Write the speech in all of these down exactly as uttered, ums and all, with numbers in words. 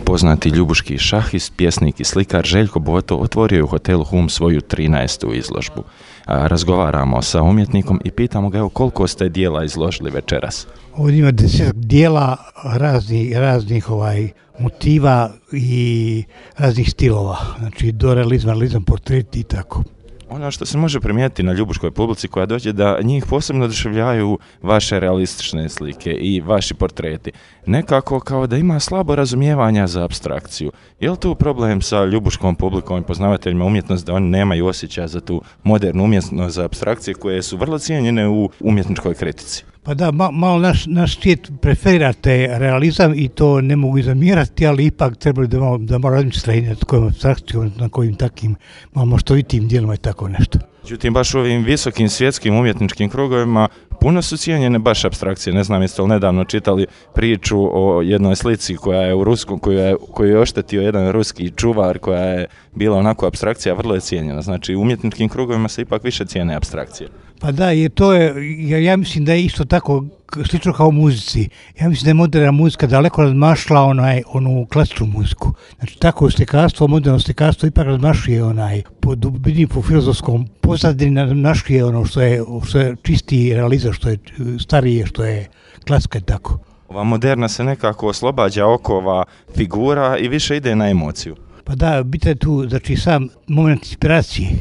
Poznati ljubuški šahist, pjesnik i slikar Željko Boto otvorio je u hotelu Hum svoju trinaestu izložbu. A, razgovaramo sa umjetnikom i pitamo ga evo koliko ste dijela izložili večeras. Ovdje ima deset dijela raznih, raznih ovaj, motiva i raznih stilova, znači do realizma, realizam, portret i tako. Ono što se može primijetiti na ljubuškoj publici koja dođe da njih posebno oduševljavaju vaše realistične slike i vaši portreti. Nekako kao da ima slabo razumijevanja za apstrakciju. Je li tu problem sa ljubuškom publikom i poznavateljima umjetnosti da oni nemaju osjećaja za tu modernu umjetnost za apstrakcije koje su vrlo cijenjene u umjetničkoj kritici? Pa da, ma, malo naš, naš svijet preferira te realizam i to ne mogu zamjerati, ali ipak trebali da malo, da malo razmisliti nad kojom apstrakcijom, na kojim takim malo maštovitim dijelima i tako nešto. Međutim, baš u ovim visokim svjetskim umjetničkim krugovima puno su cijenjene baš apstrakcije. Ne znam, jeste li nedavno čitali priču o jednoj slici koja je u ruskom, koju je, koju je oštetio jedan ruski čuvar, koja je bila onako apstrakcija, vrlo je cijenjena. Znači, u umjetničkim krugovima se ipak više cijene apstrakcije. Pa da, jer to je, ja, ja mislim da je isto tako slično kao u muzici. Ja mislim da je moderna muzika daleko nadmašila onaj, onu klasičnu muziku. Znači, tako slikarstvo, moderno slikarstvo ipak nadmašuje onaj, po dubini, po filozofskom pozadini nadmašuje ono što je, što je čisti realizam, što je starije, što je klasika i tako. Ova moderna se nekako oslobađa okova figura i više ide na emociju. Pa da, biti je tu, znači, sam moment inspiracije.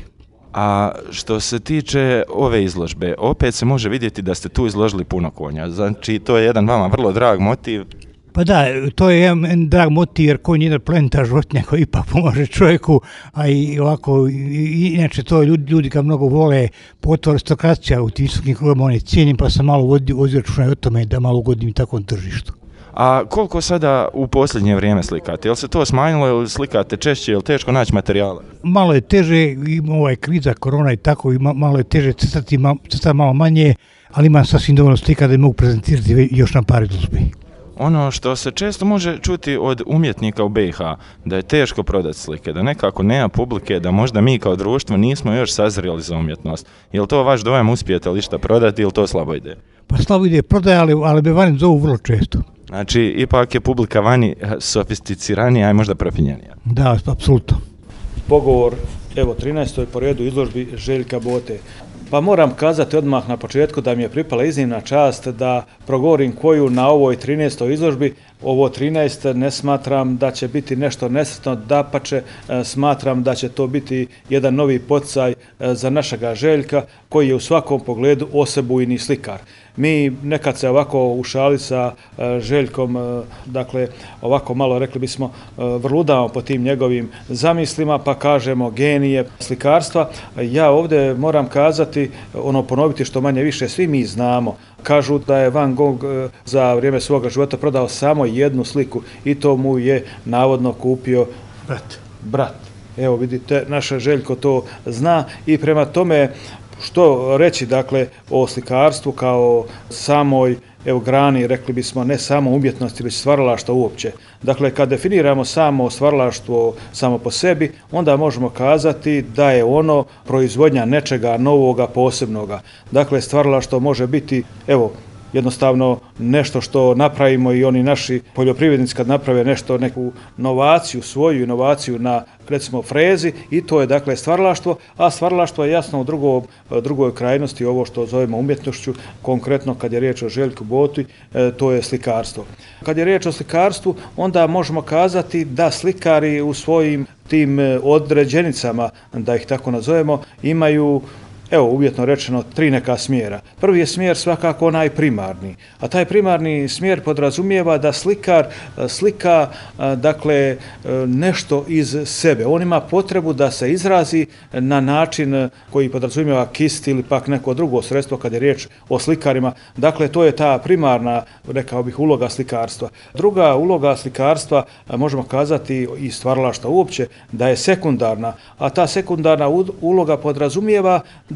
A što se tiče ove izložbe, opet se može vidjeti da ste tu izložili puno konja. Znači, to je jedan vama vrlo drag motiv. Pa da, to je jedan drag motiv jer konj je jedna plementarna životinja koja ipak pomaže čovjeku, a i ovako, i, inače to ljudi, ljudi ga mnogo vole, pogotovo aristokracija u tim visokim krugovima, oni cijenim, pa sam malo vozio, vozio računaj o tome da malo ugodim takvom tržištu. A koliko sada u posljednje vrijeme slikate? Je li se to smanjilo ili slikate češće, je li teško naći materijala? Malo je teže, ima ovaj kriza, korona i tako, i malo je teže crtati, crtati malo manje, ali imam sasvim dovoljno slika da mogu prezentirati još na par izložbi. Ono što se često može čuti od umjetnika u B i H, da je teško prodati slike, da nekako nema publike, da možda mi kao društvo nismo još sazreli za umjetnost. Je li to vaš dojam, uspijete li šta prodati ili to slabo ide? Pa slabo ide prodaje, ali, ali me vani zovu vrlo često. Znači, ipak je publika vani sofisticiranija i možda profinjenija. Da, apsolutno. Pogovor, evo, trinaestoj po redu izložbi Željka Bote. Pa moram kazati odmah na početku da mi je pripala iznimna čast da progovorim koju na ovoj trinaestoj izložbi. Ovo trinaest ne smatram da će biti nešto nesretno, dapače smatram da će to biti jedan novi poticaj za našega Željka koji je u svakom pogledu osebujni slikar. Mi nekad se ovako u šali sa Željkom, dakle ovako malo rekli bismo vrludamo po tim njegovim zamislima pa kažemo genije slikarstva. Ja ovdje moram kazati, ono ponoviti što manje više svi mi znamo. Kažu da je Van Gogh za vrijeme svoga života prodao samo jednu sliku i to mu je navodno kupio brat. brat. Evo vidite, naš Željko to zna i prema tome što reći dakle o slikarstvu kao samoj evo grani, rekli bismo ne samo umjetnosti, već stvaralaštva uopće. Dakle, kad definiramo samo stvaralaštvo samo po sebi, onda možemo kazati da je ono proizvodnja nečega novoga, posebnoga. Dakle, stvaralaštvo može biti, evo, jednostavno nešto što napravimo i oni naši poljoprivrednici kad naprave nešto, neku novaciju, svoju inovaciju na recimo frezi i to je dakle stvaralaštvo, a stvaralaštvo je jasno u drugom, drugoj krajnosti ovo što zovemo umjetnošću, konkretno kad je riječ o Željku Boti, to je slikarstvo. Kad je riječ o slikarstvu, onda možemo kazati da slikari u svojim tim određenicama, da ih tako nazovemo, imaju evo, uvjetno rečeno, tri neka smjera. Prvi je smjer svakako onaj primarni, a taj primarni smjer podrazumijeva da slikar slika, dakle, nešto iz sebe. On ima potrebu da se izrazi na način koji podrazumijeva kist ili pak neko drugo sredstvo kad je riječ o slikarima. Dakle, to je ta primarna, rekao bih, uloga slikarstva. Druga uloga slikarstva, možemo kazati i stvaralaštva uopće, da je sekundarna, a ta sekundarna uloga podrazumijeva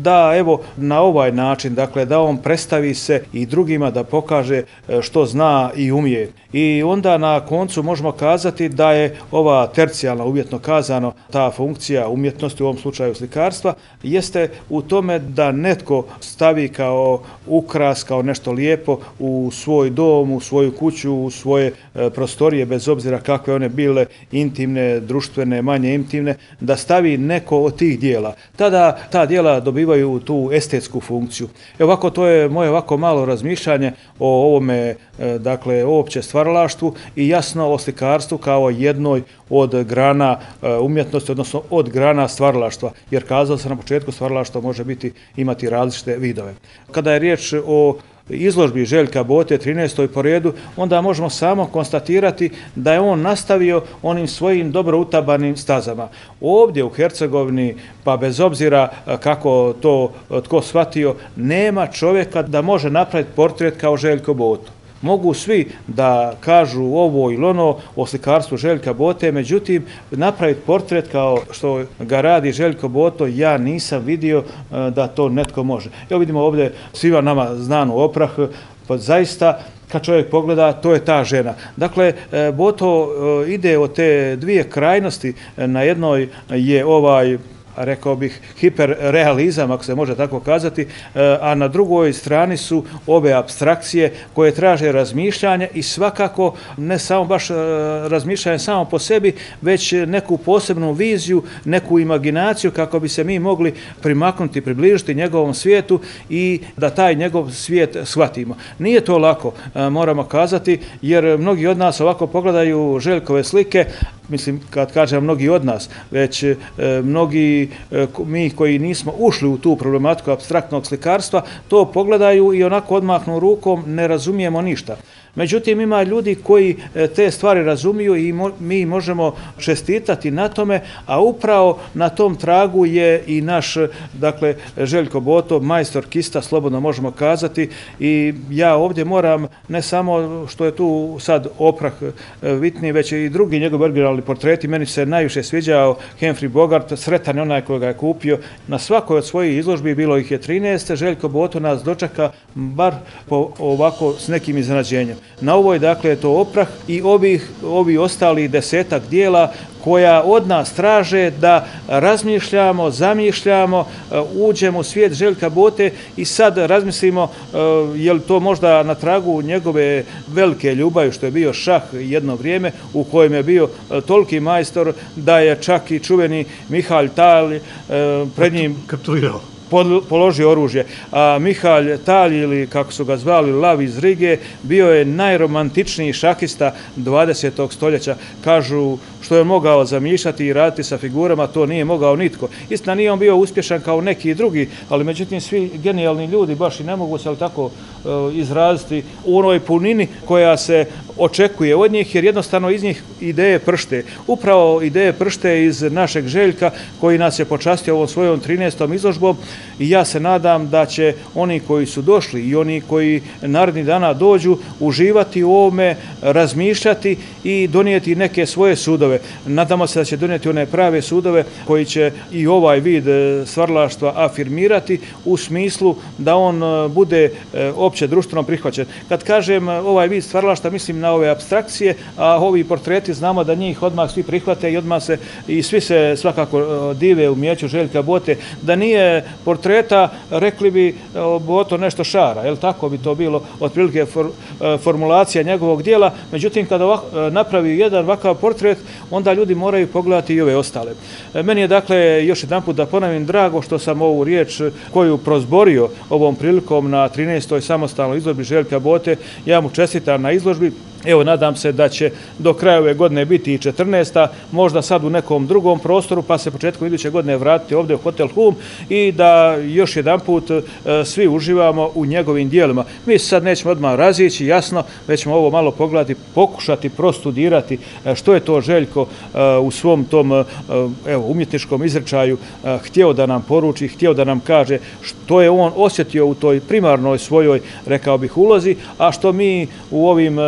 da evo na ovaj način, dakle da on predstavi se i drugima da pokaže što zna i umije. I onda na koncu možemo kazati da je ova tercijalna, uvjetno kazano, ta funkcija umjetnosti, u ovom slučaju slikarstva, jeste u tome da netko stavi kao ukras, kao nešto lijepo u svoj dom, u svoju kuću, u svoje prostorije, bez obzira kakve one bile, intimne, društvene, manje intimne, da stavi neko od tih dijela. Tada ta dijela dobivaju tu estetsku funkciju. E ovako, to je moje ovako malo razmišljanje o ovome, dakle, opće stvaralaštvu i jasno o slikarstvu kao jednoj od grana umjetnosti, odnosno od grana stvaralaštva, jer kazao sam na početku, stvaralaštvo može biti, imati različite vidove. Kada je riječ o izložbi Željka Bote, trinaestoj po redu, onda možemo samo konstatirati da je on nastavio onim svojim dobro utabanim stazama. Ovdje u Hercegovini, pa bez obzira kako to tko shvatio, nema čovjeka da može napraviti portret kao Željko Boto. Mogu svi da kažu ovo ili ono o slikarstvu Željka Bote, međutim, napraviti portret kao što ga radi Željko Boto, ja nisam vidio da to netko može. Evo vidimo ovdje svima nama znanu Oprah, pa zaista kad čovjek pogleda, to je ta žena. Dakle, Boto ide od te dvije krajnosti, na jednoj je ovaj, rekao bih, hiperrealizam, ako se može tako kazati, a na drugoj strani su ove apstrakcije koje traže razmišljanje i svakako ne samo baš razmišljanje samo po sebi, već neku posebnu viziju, neku imaginaciju kako bi se mi mogli primaknuti, približiti njegovom svijetu i da taj njegov svijet shvatimo. Nije to lako, moramo kazati, jer mnogi od nas ovako pogledaju Željkove slike, mislim, kad kažem mnogi od nas, već e, mnogi e, mi koji nismo ušli u tu problematiku apstraktnog slikarstva, to pogledaju i onako odmahnu rukom, ne razumijemo ništa. Međutim, ima ljudi koji te stvari razumiju i mo, mi možemo čestitati na tome, a upravo na tom tragu je i naš, dakle, Željko Boto, majstorkista, slobodno možemo kazati. I ja ovdje moram, ne samo što je tu sad Oprah vitni, već i drugi njegovi originalni portreti. Meni se najviše sviđao Humphrey Bogart, sretan je onaj koji ga je kupio. Na svakoj od svojih izložbi, bilo ih je trinaest, Željko Boto nas dočeka bar po, ovako s nekim iznenađenjem. Na ovoj, dakle, je to Oprah i ovih, ovi ostali desetak dijela koja od nas traže da razmišljamo, zamišljamo, uđemo u svijet Željka Bote i sad razmislimo je li to možda na tragu njegove velike ljubavi, što je bio šah jedno vrijeme, u kojem je bio toliki majstor da je čak i čuveni Mihalj Tal pred njim kapitulirao, položio oružje. A Mihalj Tal, ili kako su ga zvali, Lav iz Rige, bio je najromantičniji šahista dvadesetog stoljeća. Kažu, što je mogao zamišljati i raditi sa figurama, to nije mogao nitko. Istina, nije on bio uspješan kao neki drugi, ali međutim svi genijalni ljudi baš i ne mogu se tako uh, izraziti u onoj punini koja se očekuje od njih, jer jednostavno iz njih ideje pršte. Upravo ideje pršte iz našeg Željka, koji nas je počastio ovom svojom trinaestom izložbom, i ja se nadam da će oni koji su došli i oni koji narednih dana dođu uživati u ovome, razmišljati i donijeti neke svoje sudove. Nadamo se da će donijeti one prave sudove koji će i ovaj vid stvaralaštva afirmirati u smislu da on bude opće društveno prihvaćen. Kad kažem ovaj vid stvaralaštva, mislim na ove apstrakcije, a ovi portreti znamo da njih odmah svi prihvate i odmah se i svi se svakako dive umijeću Željka Bote. Da nije portreta, rekli bi Boto nešto šara, jel tako bi to bilo otprilike for, formulacija njegovog dijela. Međutim, kada ovak, napravi jedan ovakav portret, onda ljudi moraju pogledati i ove ostale. Meni je, dakle, još jedan put da ponovim, drago što sam ovu riječ koju prozborio ovom prilikom na trinaestoj samostalnoj izložbi Željka Bote, ja mu čestitam na izložbi. Evo, nadam se da će do kraja ove godine biti i četrnaesta, možda sad u nekom drugom prostoru, pa se početkom iduće godine vratiti ovdje u Hotel Hum i da još jedan put e, svi uživamo u njegovim dijelima. Mi se sad nećemo odmah razići, jasno, već ćemo ovo malo pogledati, pokušati prostudirati e, što je to Željko e, u svom tom e, evo, umjetničkom izrečaju e, htio da nam poruči, htio da nam kaže što je on osjetio u toj primarnoj svojoj, rekao bih, ulozi, a što mi u ovim e,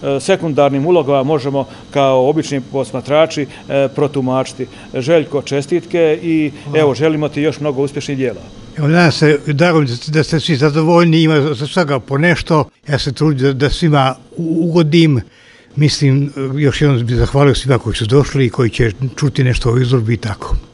sekundarnim ulogama možemo kao obični posmatrači protumačiti. Željko, čestitke i evo, želimo ti još mnogo uspješnih dijela. Evo, nadam se, drago mi da ste svi zadovoljni, ima za svega po nešto. Ja se trudim da svima ugodim. Mislim, još jednom bih zahvalio svima koji su došli i koji će čuti nešto o izložbi i tako.